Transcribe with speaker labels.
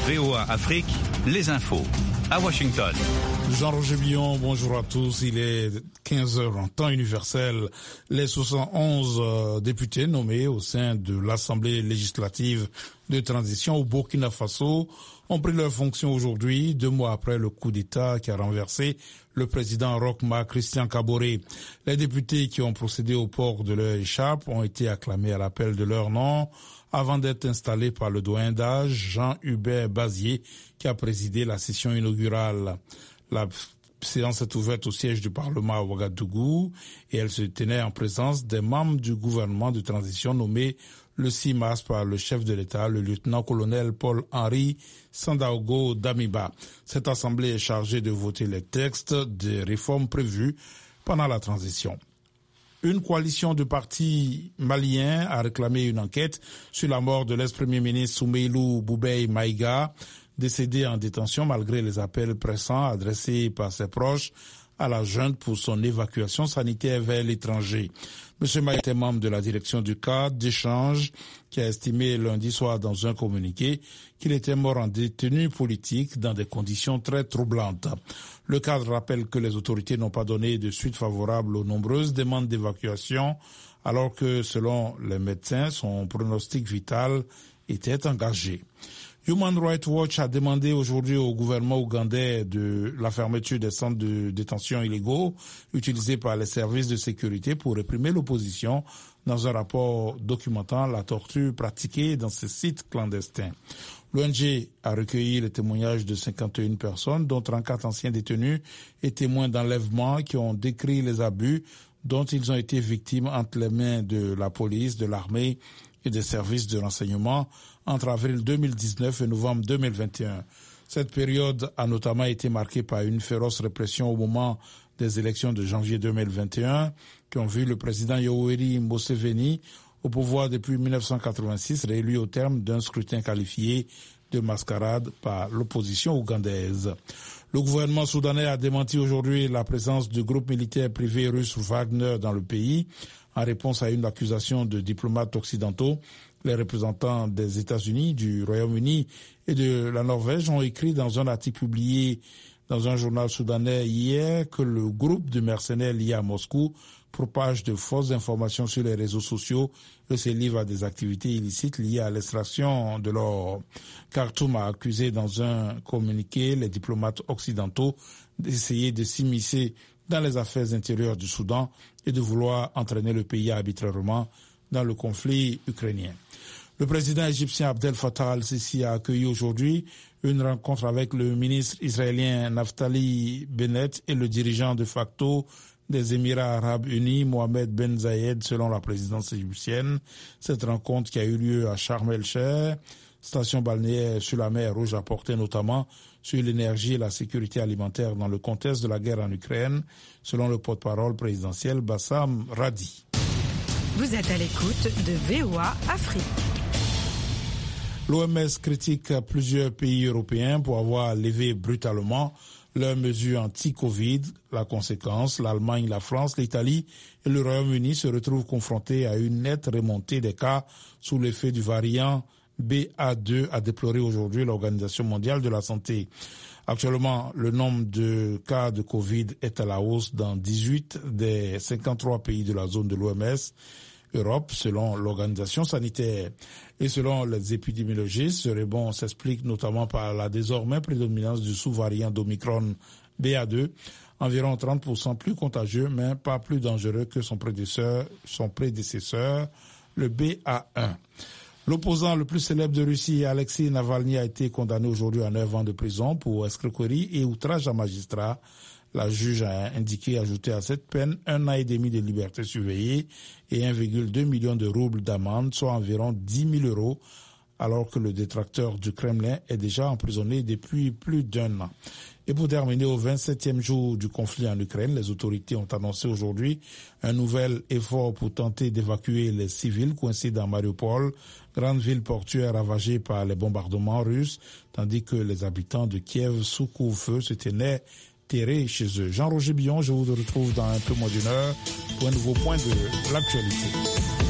Speaker 1: VOA Afrique, les infos. À Washington.
Speaker 2: Jean-Roger Billon, bonjour à tous. Il est 15h en temps universel. Les 71 députés nommés au sein de l'Assemblée législative de transition au Burkina Faso ont pris leurs fonctions aujourd'hui, 2 mois après le coup d'État qui a renversé le président Roch-Marc Christian Kaboré. Les députés qui ont procédé au port de leur écharpe ont été acclamés à l'appel de leur nom avant d'être installés par le doyen d'âge Jean-Hubert Bazier qui a présidé la session inaugurale. La séance est ouverte au siège du Parlement à Ouagadougou et elle se tenait en présence des membres du gouvernement de transition nommé le 6 mars par le chef de l'État, le lieutenant-colonel Paul-Henri Sandaogo Damiba. Cette assemblée est chargée de voter les textes des réformes prévues pendant la transition. Une coalition de partis maliens a réclamé une enquête sur la mort de l'ex-premier ministre Soumeylou Boubèye Maïga, décédé en détention malgré les appels pressants adressés par ses proches à la junte pour son évacuation sanitaire vers l'étranger. M. Maïga était membre de la direction du cadre d'échange qui a estimé lundi soir dans un communiqué qu'il était mort en détenu politique dans des conditions très troublantes. Le cadre rappelle que les autorités n'ont pas donné de suite favorable aux nombreuses demandes d'évacuation alors que, selon les médecins, son pronostic vital était engagé. Human Rights Watch a demandé aujourd'hui au gouvernement ougandais de la fermeture des centres de détention illégaux utilisés par les services de sécurité pour réprimer l'opposition dans un rapport documentant la torture pratiquée dans ces sites clandestins. L'ONG a recueilli les témoignages de 51 personnes, dont 34 anciens détenus et témoins d'enlèvement qui ont décrit les abus dont ils ont été victimes entre les mains de la police, de l'armée et des services de renseignement entre avril 2019 et novembre 2021. Cette période a notamment été marquée par une féroce répression au moment des élections de janvier 2021 qui ont vu le président Yoweri Museveni au pouvoir depuis 1986, réélu au terme d'un scrutin qualifié de mascarade par l'opposition ougandaise. Le gouvernement soudanais a démenti aujourd'hui la présence du groupe militaire privé russe Wagner dans le pays en réponse à une accusation de diplomates occidentaux. Les représentants des États-Unis, du Royaume-Uni et de la Norvège ont écrit dans un article publié dans un journal soudanais hier que le groupe de mercenaires liés à Moscou propage de fausses informations sur les réseaux sociaux et se livre à des activités illicites liées à l'extraction de l'or. Khartoum a accusé dans un communiqué les diplomates occidentaux d'essayer de s'immiscer dans les affaires intérieures du Soudan et de vouloir entraîner le pays arbitrairement dans le conflit ukrainien. Le président égyptien Abdel Fattah al-Sisi a accueilli aujourd'hui une rencontre avec le ministre israélien Naftali Bennett et le dirigeant de facto des Émirats arabes unis, Mohamed Ben Zayed, selon la présidence égyptienne. Cette rencontre qui a eu lieu à Sharm el-Sheikh, station balnéaire sur la mer Rouge, a porté notamment sur l'énergie et la sécurité alimentaire dans le contexte de la guerre en Ukraine, selon le porte-parole présidentiel Bassam Radi.
Speaker 3: Vous êtes à l'écoute de VOA Afrique.
Speaker 2: L'OMS critique plusieurs pays européens pour avoir levé brutalement leurs mesures anti-Covid. La conséquence, l'Allemagne, la France, l'Italie et le Royaume-Uni se retrouvent confrontés à une nette remontée des cas sous l'effet du variant BA2, a déploré aujourd'hui l'Organisation mondiale de la santé. Actuellement, le nombre de cas de Covid est à la hausse dans 18 des 53 pays de la zone de l'OMS Europe, selon l'organisation sanitaire. Et selon les épidémiologistes, ce rebond s'explique notamment par la désormais prédominance du sous-variant d'Omicron BA2, environ 30% plus contagieux, mais pas plus dangereux que son prédécesseur, le BA1. L'opposant le plus célèbre de Russie, Alexei Navalny, a été condamné aujourd'hui à 9 ans de prison pour escroquerie et outrage à magistrat. La juge a indiqué ajouter à cette peine 1 an et demi de liberté surveillée et 1,2 million de roubles d'amende, soit environ 10 000 euros, alors que le détracteur du Kremlin est déjà emprisonné depuis plus d'1 an. Et pour terminer, au 27e jour du conflit en Ukraine, les autorités ont annoncé aujourd'hui un nouvel effort pour tenter d'évacuer les civils coincés dans Mariupol, grande ville portuaire ravagée par les bombardements russes, tandis que les habitants de Kiev sous couvre-feu se tenaient terrés chez eux. Jean-Roger Billon, je vous retrouve dans un peu moins d'1 heure pour un nouveau point de l'actualité.